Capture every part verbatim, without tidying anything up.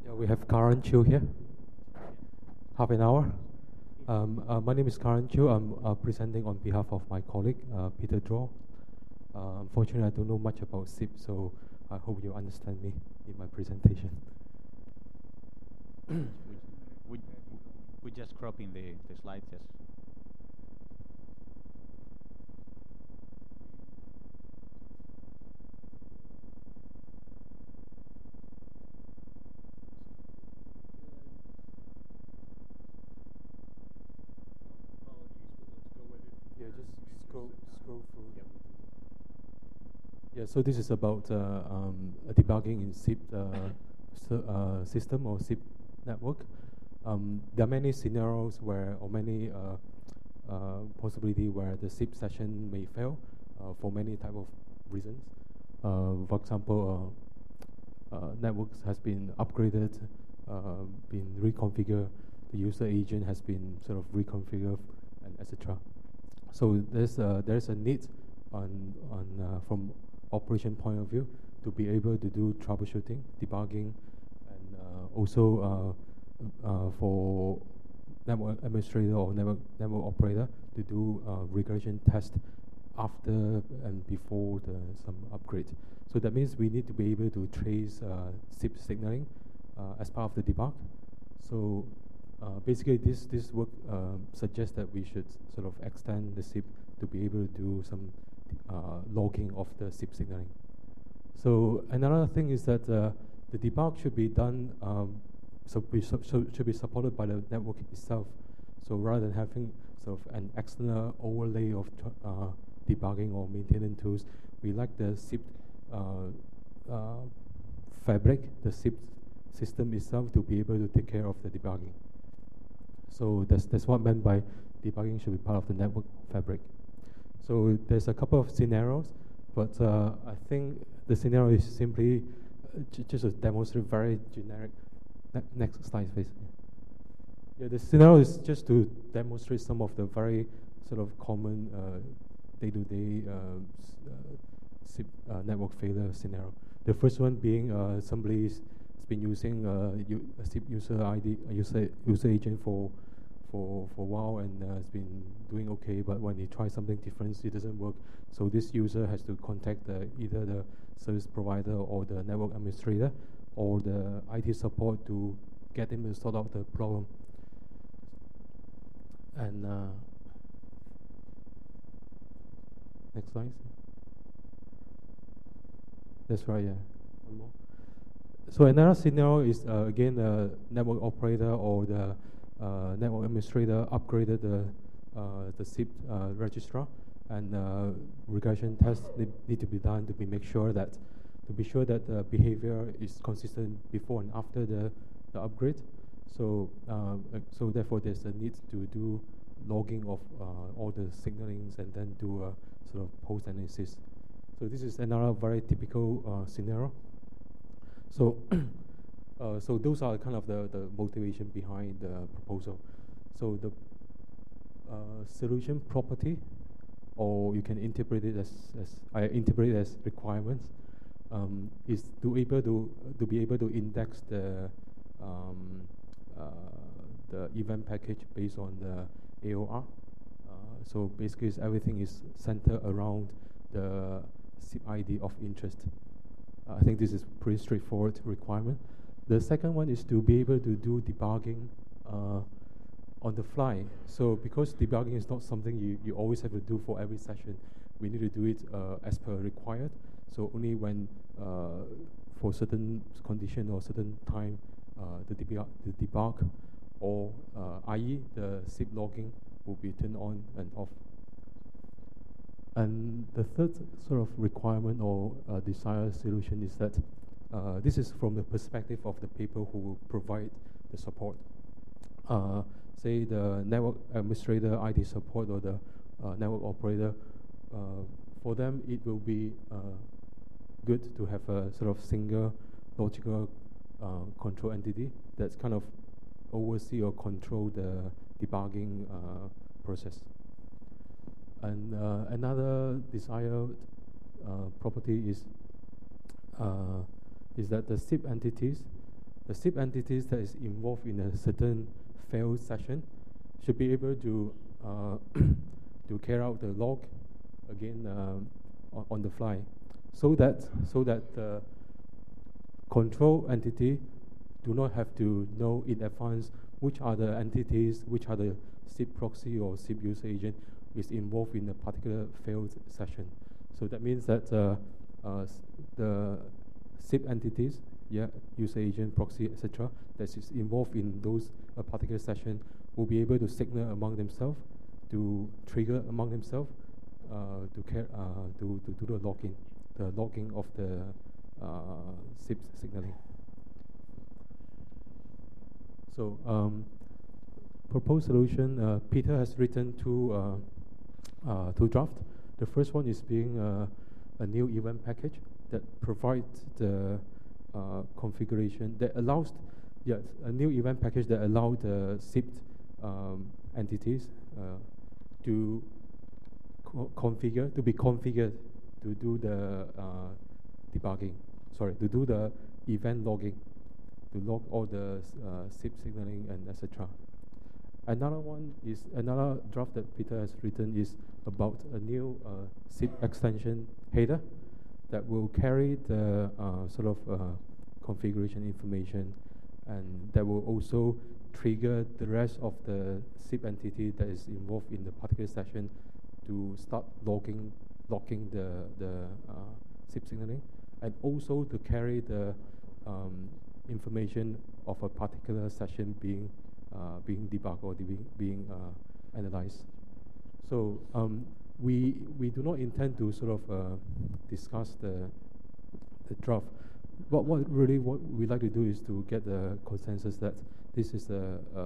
Yeah, we have Karan Chiu here. Half an hour. Um, uh, my name is Karan Chiu. I'm uh, presenting on behalf of my colleague, uh, Peter Draw. Uh, unfortunately, I don't know much about S I P, so I hope you understand me in my presentation. we, we, we just cropping the, the slides, yes. Yeah, just scroll scroll through. Yeah, yeah, so this is about uh, um, debugging in S I P uh, so, uh, system or S I P network. Um, there are many scenarios where, or many uh, uh, possibility where the S I P session may fail uh, for many type of reasons. Uh, for example, uh, uh, networks has been upgraded, uh, been reconfigured, the user agent has been sort of reconfigured, and et cetera. So there's a, there's a need on on uh, from operation point of view to be able to do troubleshooting, debugging, and uh, also uh, uh, for network administrator or network network operator to do uh, regression test after and before the some upgrade. So that means we need to be able to trace uh, S I P signaling uh, as part of the debug. So uh, basically, this this work uh, suggests that we should sort of extend the S I P to be able to do some uh, logging of the S I P signaling. So another thing is that uh, the debug should be done, um, so, be so, so should be supported by the network itself. So rather than having sort of an external overlay of uh, debugging or maintenance tools, we like the S I P uh, uh, fabric, the S I P system itself, to be able to take care of the debugging. So that's that's what meant by debugging should be part of the network fabric. So there's a couple of scenarios, but uh, I think the scenario is simply uh, just to demonstrate very generic. Ne next slide, please. Yeah, the scenario is just to demonstrate some of the very sort of common uh, day-to-day uh, uh, S I P uh, network failure scenario. The first one being uh, somebody's been using uh, a S I P user I D, a user user agent for for for a while, and uh, has been doing okay. But when he tries something different, it doesn't work. So this user has to contact the, either the service provider or the network administrator or the I T support to get him to sort out the problem. And uh, next slide. That's right. Yeah. One more. So another scenario is uh, again the network operator or the uh, network administrator upgraded the uh, the S I P uh, registrar, and uh, regression tests need, need to be done to be make sure that to be sure that the behavior is consistent before and after the, the upgrade. So uh, so therefore there's a need to do logging of uh, all the signalings and then do a sort of post analysis. So this is another very typical uh, scenario. So, uh, so those are kind of the, the motivation behind the proposal. So the uh, solution property, or you can interpret it as, as I interpret it as requirements, um, is to able to to be able to index the um, uh, the event package based on the A O R. Uh, so basically, everything is centered around the S I P I D of interest. I think this is pretty straightforward requirement. The second one is to be able to do debugging uh, on the fly. So because debugging is not something you, you always have to do for every session, we need to do it uh, as per required. So only when uh, for certain condition or certain time, uh, the, debug the debug or uh, that is the S I P logging will be turned on and off. And the third sort of requirement or uh, desired solution is that uh, this is from the perspective of the people who will provide the support. Uh, say the network administrator, I T support, or the uh, network operator. Uh, for them, it will be uh, good to have a sort of single logical uh, control entity that's kind of oversee or control the debugging uh, process. And uh, another desired uh, property is uh, is that the S I P entities the SIP entities that is involved in a certain failed session should be able to uh, to carry out the log again um, on, on the fly, so that so that the control entity do not have to know in advance which are the entities, which are the SIP proxy or SIP user agent is involved in a particular failed session. So that means that uh, uh, the SIP entities, yeah, user agent, proxy, et cetera, that is involved in those uh, particular session will be able to signal among themselves, to trigger among themselves, uh, to care, uh, to to do the logging, the logging of the uh, SIP signaling. So, um, proposed solution. Uh, Peter has written two uh, uh, two drafts. The first one is being uh, a new event package that provides the uh, configuration that allows, yes, a new event package that allows the SIP um, entities uh, to co configure to be configured to do the uh, debugging. Sorry, to do the event logging, to log all the uh, SIP signaling and et cetera. Another one is another draft that Peter has written is about a new uh, SIP extension header that will carry the uh, sort of uh, configuration information, and that will also trigger the rest of the SIP entity that is involved in the particular session to start logging logging the the uh, SIP signaling, and also to carry the um, information of a particular session being uh, being debugged or being being uh, analyzed. So um, we we do not intend to sort of uh, discuss the the draft. What what really what we like to do is to get the consensus that this is a, a,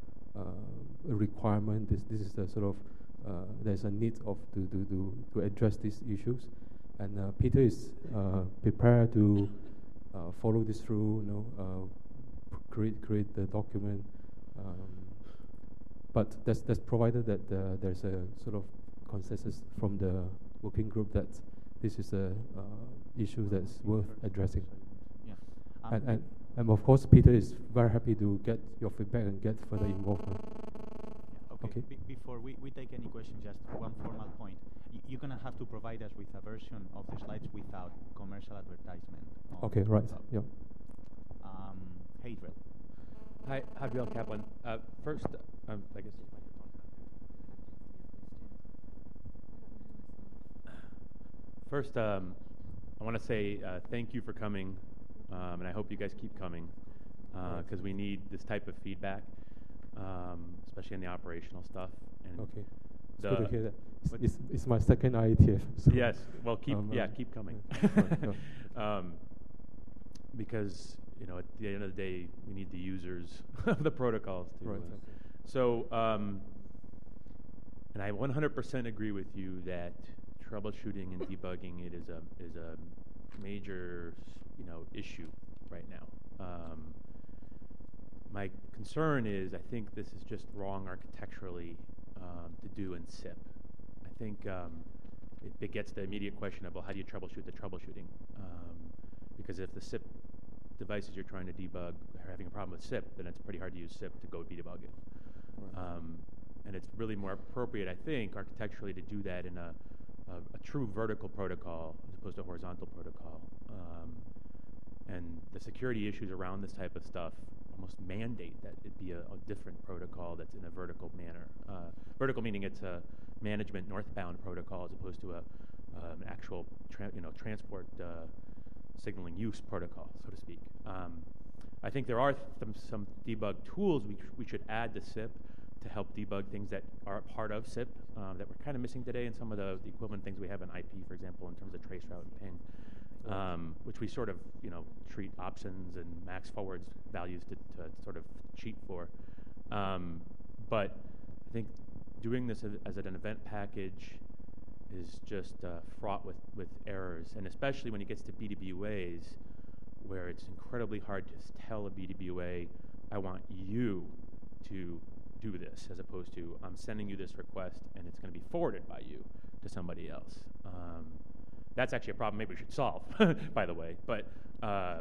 a requirement. This this is the sort of uh, there's a need of to to to, to address these issues, and uh, Peter is uh, prepared to uh, follow this through. You know, uh, create create the document. Um, but that's that's provided that uh, there's a sort of consensus from the working group that this is a uh, issue that's worth addressing. Yeah. Um, and, and and of course, Peter is very happy to get your feedback and get further involvement. Yeah, okay. Okay. Be before we, we take any questions, just one formal point. Y you're gonna have to provide us with a version of the slides without commercial advertisement. Okay. Right. Uh, Yeah. Um, Hadriel. Hi, Hadriel Kaplan. Uh, first, um, I guess this microphone's not here. First, um, I want to say uh, thank you for coming, um, and I hope you guys keep coming, because uh, we need this type of feedback, um, especially on the operational stuff. And Okay. It's the good to hear that. It's, it's, it's my second I E T F. So yes. Well, keep um, yeah, uh, keep coming. Yeah. um, because you know, at the end of the day, we need the users of the protocols to. Right. Uh, Okay. So, um, and I one hundred percent agree with you that troubleshooting and debugging it is a is a major, you know, issue right now. Um, my concern is I think this is just wrong architecturally um, to do in S I P. I think um, it begets the immediate question of, well, how do you troubleshoot the troubleshooting? Um, because if the S I P devices you're trying to debug are having a problem with S I P, then it's pretty hard to use S I P to go debug it. Right. Um, and it's really more appropriate, I think, architecturally to do that in a, a, a true vertical protocol as opposed to a horizontal protocol. Um, and the security issues around this type of stuff almost mandate that it be a, a different protocol that's in a vertical manner. Uh, vertical meaning it's a management northbound protocol as opposed to a um, actual tra you know transport uh, signaling use protocol, so to speak. Um, I think there are some, some debug tools we, we should add to S I P to help debug things that are part of S I P um, that we're kind of missing today in some of the, the equivalent things we have in I P, for example, in terms of traceroute and ping, um, which we sort of, you know, treat options and max forwards values to, to sort of cheat for. Um, but I think doing this as, as an event package is just uh, fraught with, with errors, and especially when it gets to B W As, where it's incredibly hard to tell a B W A, I want you to do this, as opposed to I'm sending you this request and it's going to be forwarded by you to somebody else. Um, that's actually a problem maybe we should solve, by the way. But uh,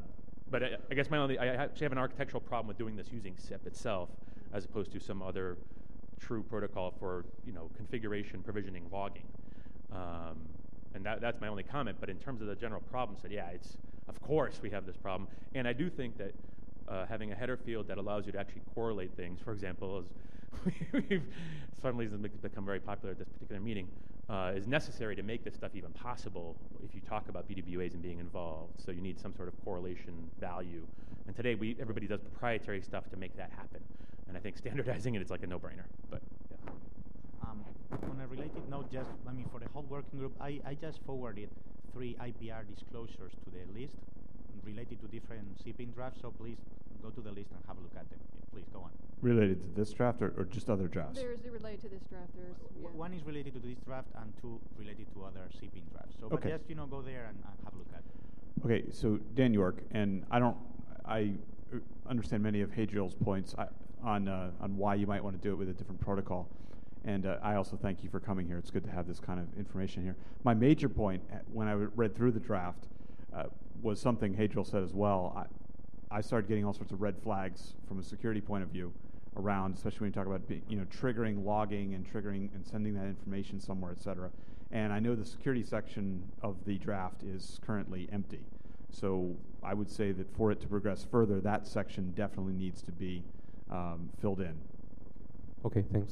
but I, I guess my only, I actually have an architectural problem with doing this using S I P itself, as opposed to some other true protocol for, you know, configuration, provisioning, logging. Um, and that, that's my only comment. But in terms of the general problem, said, yeah, it's, of course we have this problem. And I do think that uh, having a header field that allows you to actually correlate things, for example, as we've suddenly it's become very popular at this particular meeting, uh, is necessary to make this stuff even possible if you talk about B W As and being involved. So you need some sort of correlation value. And today we everybody does proprietary stuff to make that happen. And I think standardizing it is like a no-brainer. But yeah. Um, on a related note, just I mean for the whole working group, I, I just forwarded three I P R disclosures to the list related to different shipping drafts. So please go to the list and have a look at them. Yeah, please go on. Related to this draft or, or just other drafts? There's related to this draft. There's yeah. One is related to this draft and two related to other shipping drafts. So okay. but just you know go there and, and have a look at it. Okay, so Dan York, and I don't, I understand many of Hadriel's points I, on uh, on why you might want to do it with a different protocol, and uh, I also thank you for coming here. It's good to have this kind of information here. My major point when I read through the draft uh, was something Hadriel said as well. I, I started getting all sorts of red flags from a security point of view around, especially when you talk about being, you know, triggering logging and triggering and sending that information somewhere, et cetera. And I know the security section of the draft is currently empty. So I would say that for it to progress further, that section definitely needs to be um, filled in. Okay, thanks.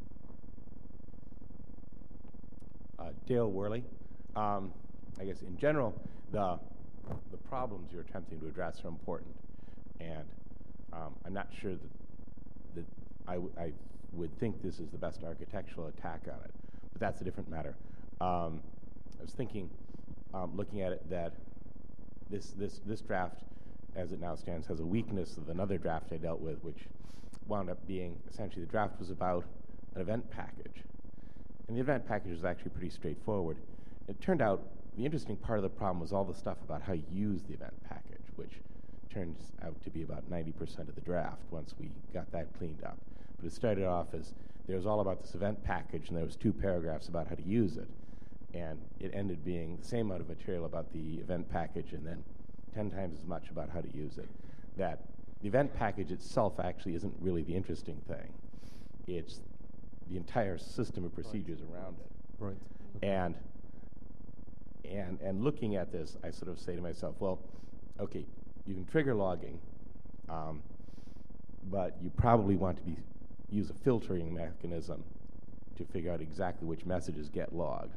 Uh, Dale Worley. Um, I guess in general, the the problems you're attempting to address are important, and um, I'm not sure that that I, w I would think this is the best architectural attack on it, but that's a different matter. Um, I was thinking, um, looking at it, that this this this draft, as it now stands, has a weakness of another draft I dealt with, which wound up being essentially the draft was about an event package, and the event package was actually pretty straightforward. It turned out the interesting part of the problem was all the stuff about how you use the event package, which turns out to be about ninety percent of the draft once we got that cleaned up. But it started off as there was all about this event package, and there was two paragraphs about how to use it. And it ended being the same amount of material about the event package and then ten times as much about how to use it. That the event package itself actually isn't really the interesting thing. It's the entire system of procedures right. around it. Right. Okay. And And, and looking at this, I sort of say to myself, well, okay, you can trigger logging, um, but you probably want to be, use a filtering mechanism to figure out exactly which messages get logged,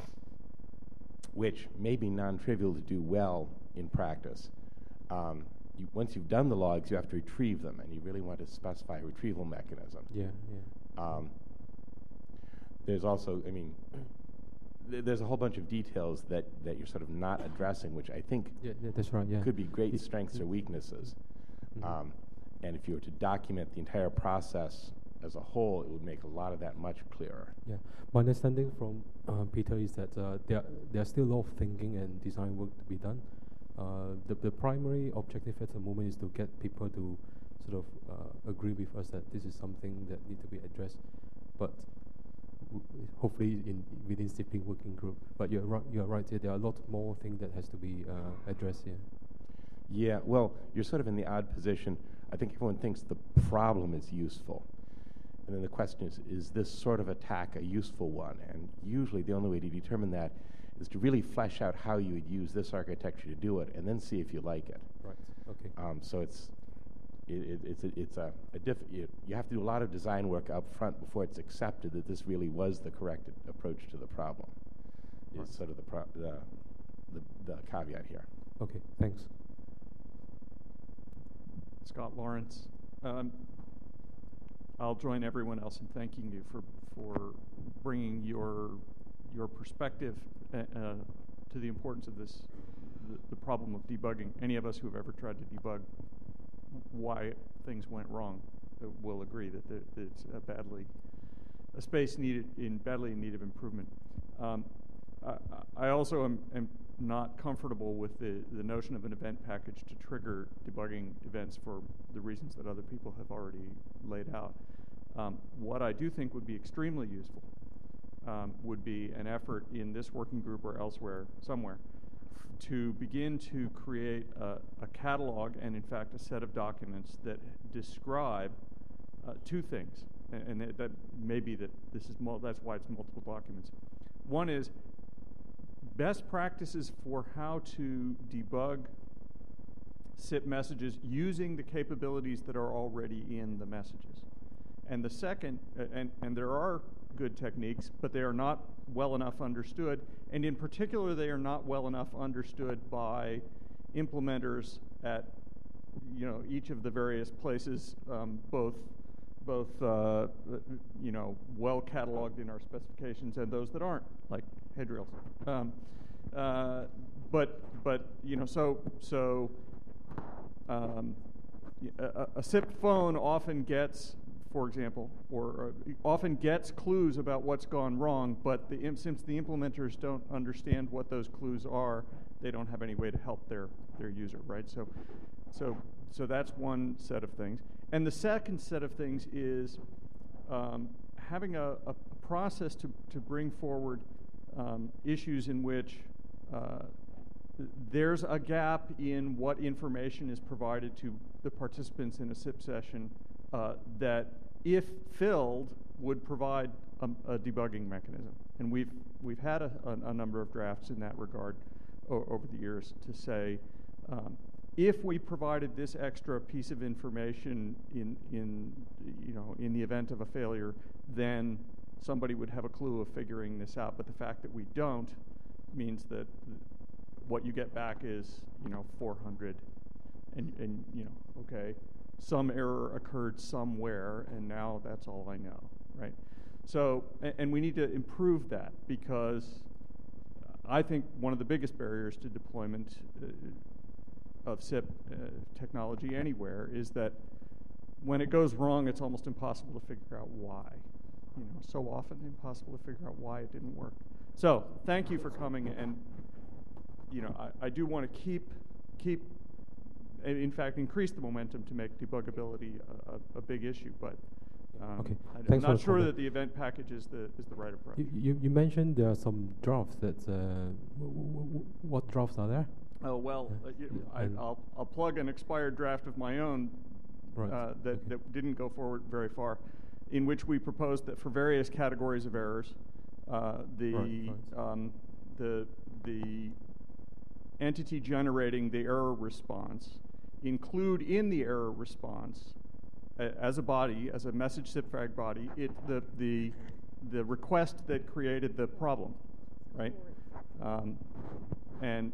which may be non-trivial to do well in practice. Um, you, once you've done the logs, you have to retrieve them, and you really want to specify a retrieval mechanism. Yeah, yeah. Um, there's also, I mean, there's a whole bunch of details that, that you're sort of not addressing, which I think yeah, yeah, that's right, yeah. could be great It's strengths or weaknesses. Mm-hmm. Um, and if you were to document the entire process as a whole, it would make a lot of that much clearer. Yeah, my understanding from uh, Peter is that uh, there there's still a lot of thinking and design work to be done. Uh, the the primary objective at the moment is to get people to sort of uh, agree with us that this is something that needs to be addressed, but w hopefully in within S I P working group. But you're right. You're right. There are a lot more things that has to be uh, addressed here. Yeah. Well, you're sort of in the odd position. I think everyone thinks the problem is useful. And then the question is, is this sort of attack a useful one? And usually the only way to determine that is to really flesh out how you would use this architecture to do it, and then see if you like it. Right. Okay. Um, so it's it, it, it's a, it's a, a diff you, you have to do a lot of design work up front before it's accepted that this really was the correct approach to the problem. Right. Is sort of the, pro the the the caveat here. Okay. Thanks. Scott Lawrence. Um, I'll join everyone else in thanking you for for bringing your your perspective uh, uh, to the importance of this, the, the problem of debugging. Any of us who have ever tried to debug why things went wrong uh, will agree that, that, that it's a badly a space needed in badly in need of improvement. Um, I, I also am, am not comfortable with the, the notion of an event package to trigger debugging events for the reasons that other people have already laid out. Um, what I do think would be extremely useful um, would be an effort in this working group or elsewhere, somewhere, to begin to create a, a catalog and, in fact, a set of documents that describe uh, two things, and, and that, that may be that this is mul- that's why it's multiple documents. One is best practices for how to debug S I P messages using the capabilities that are already in the messages. And the second, uh, and, and there are good techniques, but they are not well enough understood, and in particular they are not well enough understood by implementers at, you know, each of the various places, um, both both uh, you know, well cataloged in our specifications and those that aren't, like Hadriel's. Um, uh, but but you know, so so um, a, a S I P phone often gets, for example, or uh, often gets clues about what's gone wrong, but the im- since the implementers don't understand what those clues are, they don't have any way to help their their user, right? So, so so that's one set of things. And the second set of things is um, having a, a process to to bring forward um, issues in which uh, there's a gap in what information is provided to the participants in a S I P session uh, that, if filled, would provide a, a debugging mechanism. And we've we've had a, a, a number of drafts in that regard o- over the years to say, um, if we provided this extra piece of information in in you know in the event of a failure, then somebody would have a clue of figuring this out. But the fact that we don't means that th- what you get back is, you know, four hundred, and and you know, okay, some error occurred somewhere, and now that's all I know, right? So, and, and we need to improve that, because I think one of the biggest barriers to deployment uh, of S I P uh, technology anywhere is that when it goes wrong, it's almost impossible to figure out why. You know, so often impossible to figure out why it didn't work. So, thank you for coming, and you know, I, I do want to keep keep. In fact, increase the momentum to make debuggability a, a, a big issue, but um, Okay. I, I'm Thanks for not the sure comment. that the event package is the is the right approach. You, you, you mentioned there are some drafts that, uh, w- w- w- what drafts are there? Oh well, Yeah. uh, you, Yeah. I, And- I'll I'll plug an expired draft of my own Right. uh, that Okay. that didn't go forward very far, in which we proposed that for various categories of errors, uh, the Right, right. Um, the the entity generating the error response include in the error response a, as a body, as a message S I P flag body, it the the the request that created the problem, right? Um, and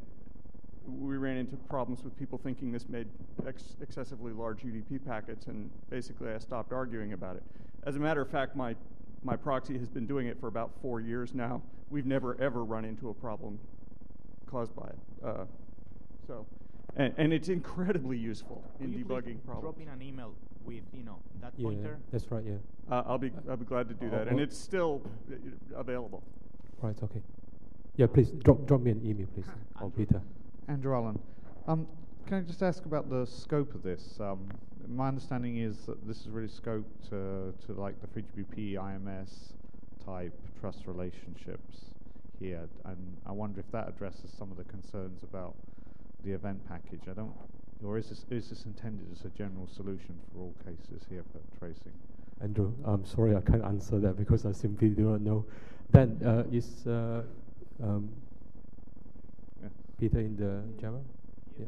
we ran into problems with people thinking this made ex- excessively large U D P packets, and basically I stopped arguing about it. As a matter of fact, my my proxy has been doing it for about four years now. We've never ever run into a problem caused by it. Uh, so, and, and it's incredibly useful in Will you please debugging problems. drop in an email with, you know, that Yeah, pointer? that's right, yeah. Uh, I'll be I'll be glad to do Uh, that, uh, and uh, it's still uh, available. Right, okay. Yeah, please, drop, drop me an email, please, or Andrew. Peter. Andrew Allen. Um, can I just ask about the scope of this? Um, my understanding is that this is really scoped uh, to like the three G P P I M S type trust relationships here, and I wonder if that addresses some of the concerns about the event package. I don't, or is this is this intended as a general solution for all cases here for tracing? Andrew, I'm sorry I can't answer that because I simply do not know. Then, uh, is uh, um, Yeah. Peter in the Java? Yeah.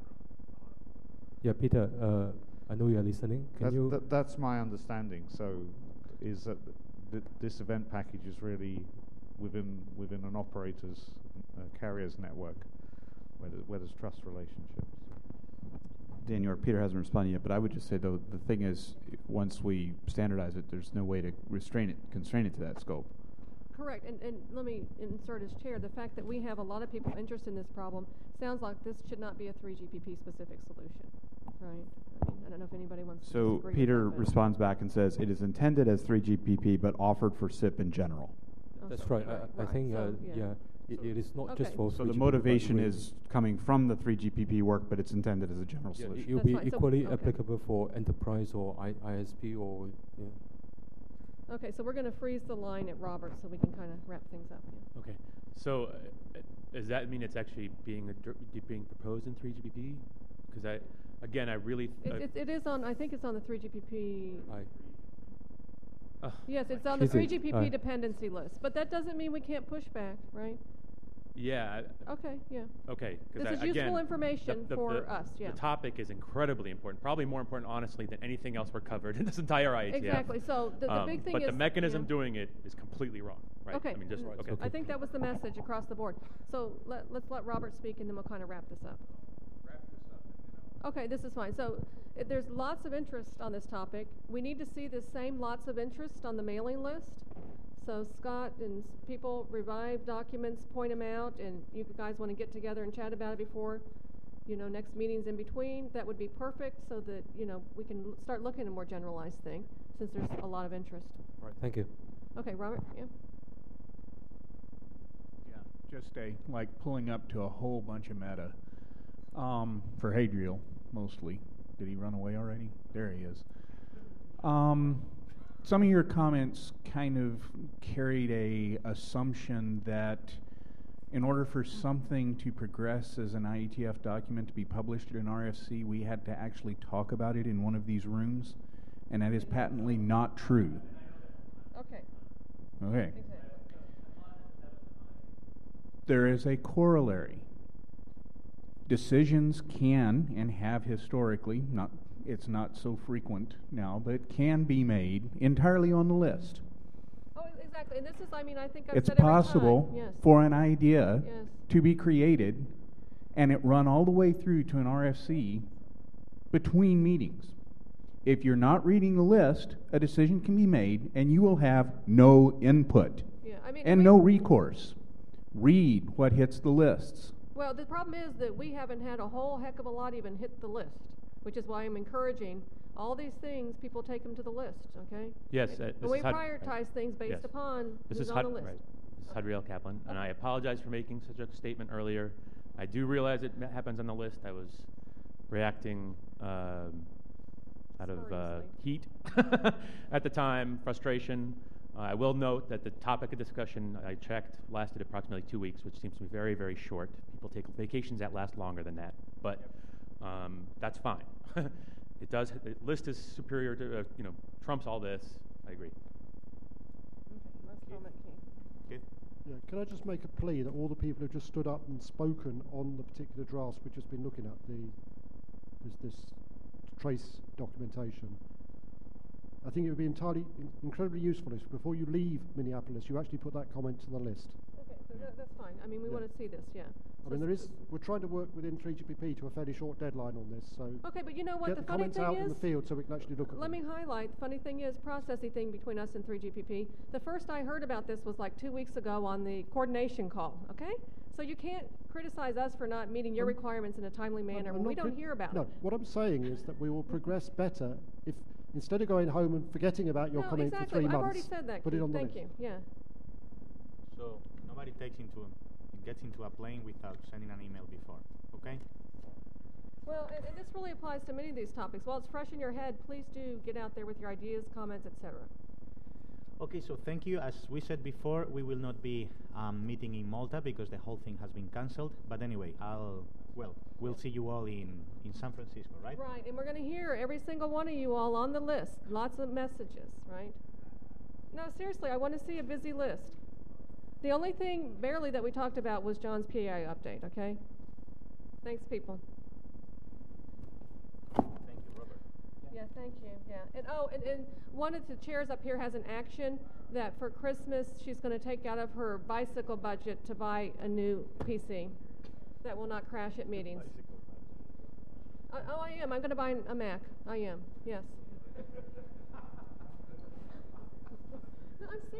Yeah, Peter, uh, I know you are listening. Can That's, you? that, that's my understanding. So, is that th- this event package is really within within an operator's uh, carrier's network, where, the, where there's trust relationships. Daniel or Peter hasn't responded yet, but I would just say though the thing is, once we standardize it, there's no way to restrain it, constrain it to that scope. Correct, and, and let me insert as chair, the fact that we have a lot of people interested in this problem sounds like this should not be a three G P P specific solution, right? I mean, I don't know if anybody wants to So disagree with Peter that, but- responds back and says it is intended as three G P P, but offered for S I P in general. Oh, That's so- right. I, I right, think, so, uh, yeah. yeah, it, it is not just Okay. for So three the G P P, but motivation we- is coming from the three G P P work, but it's intended as a general Yeah, it solution. will That's be fine. So- equally okay. applicable for enterprise or I, ISP or yeah. Okay, so we're going to freeze the line at Robert so we can kind of wrap things up. Yeah. Okay, so uh, does that mean it's actually being ad- being proposed in three G P P? Because I, again, I really It, uh, it, it is on, I think it's on the three G P P. Aye. uh, Yes, it's on the Is it? three G P P Aye. dependency list, but that doesn't mean we can't push back, right? yeah. I- Okay, yeah. Okay. 'cause This I, is useful again, information the, the, for the, us, yeah. The topic is incredibly important, probably more important, honestly, than anything else we're covered in this entire I A T F. Exactly. So the, the Um, big thing but is, the mechanism yeah. doing it is completely wrong, right? Okay. I mean, just mm, okay. I think that was the message across the board. So let, let's let Robert speak, and then we'll kind of wrap this up. Okay, this is fine. So i there's lots of interest on this topic. We need to see the same lots of interest on the mailing list. So Scott and s- people revive documents, point them out, and you guys want to get together and chat about it before, you know, next meetings in between. That would be perfect, so that you know we can l- start looking at a more generalized thing, since there's a lot of interest. All right. Thank you. Okay, Robert. Yeah. Yeah, just a, like pulling up to a whole bunch of meta. Um, for Hadriel, mostly. Did he run away already? There he is. Um, some of your comments kind of carried a assumption that in order for something to progress as an I E T F document to be published in R F C, we had to actually talk about it in one of these rooms, and that is patently not true. Okay. Okay. Exactly. There is a corollary. Decisions can and have historically, not it's not so frequent now, but can be made entirely on the list. Oh, exactly. And this is, I mean, I think I've It's said every possible time. Yes. for an idea Yes. to be created and it run all the way through to an R F C between meetings. If you're not reading the list, a decision can be made and you will have no input Yeah. I mean, and we- no recourse. Read what hits the lists. Well, the problem is that we haven't had a whole heck of a lot even hit the list, which is why I'm encouraging all these things, people take them to the list, okay? Yes, And uh, this and we is Had- prioritize right. things based Yes. upon This who's is on Had- the list. right. This is Hadriel Kaplan, and I apologize for making such a statement earlier. I do realize it ma- happens on the list. I was reacting um, out of uh, Spuriously. heat at the time, frustration. Uh, I will note that the topic of discussion I checked lasted approximately two weeks, which seems to be very, very short. People take vacations that last longer than that, but um, that's fine. It does. The list is superior to, uh, you know, trumps all this. I agree. Okay, last comment, Keith. Okay. Yeah, can I just make a plea that all the people who've just stood up and spoken on the particular drafts we've just been looking at, the this, this trace documentation, I think it would be entirely in- incredibly useful if before you leave Minneapolis, you actually put that comment to the list. Okay, so that, that's fine. I mean, we Yeah. want to see this, yeah. I So mean, there s- is. We're trying to work within three G P P to a fairly short deadline on this, so Okay, but you know what? get The the funny comments thing out is, in the field so we can actually look at let them. me highlight, the funny thing is, processing thing between us and three G P P. The first I heard about this was like two weeks ago on the coordination call, okay? So you can't criticize us for not meeting your Um, requirements in a timely I'm- manner I'm when we not don't crit- hear about no, it. what I'm saying is that we will progress better if instead of going home and forgetting about your No, comment exactly. for three I've months, already said that, put it Keith. on the Thank list. you, yeah. So nobody takes into gets into a plane without sending an email before. Okay. Well, and, and this really applies to many of these topics. While it's fresh in your head, please do get out there with your ideas, comments, et cetera. Okay, so thank you. As we said before, we will not be um, meeting in Malta because the whole thing has been cancelled. But anyway, I'll well, we'll see you all in in San Francisco, right? Right, and we're going to hear every single one of you all on the list. Lots of messages, right? No, seriously, I want to see a busy list. The only thing barely that we talked about was John's P A update, okay? Thanks, people. Thank you, Robert. Yeah, thank you. Yeah, and oh, and, and one of the chairs up here has an action that for Christmas she's going to take out of her bicycle budget to buy a new P C that will not crash at meetings. Uh, oh, I am. I'm going to buy a Mac. I am. Yes. No, I'm serious.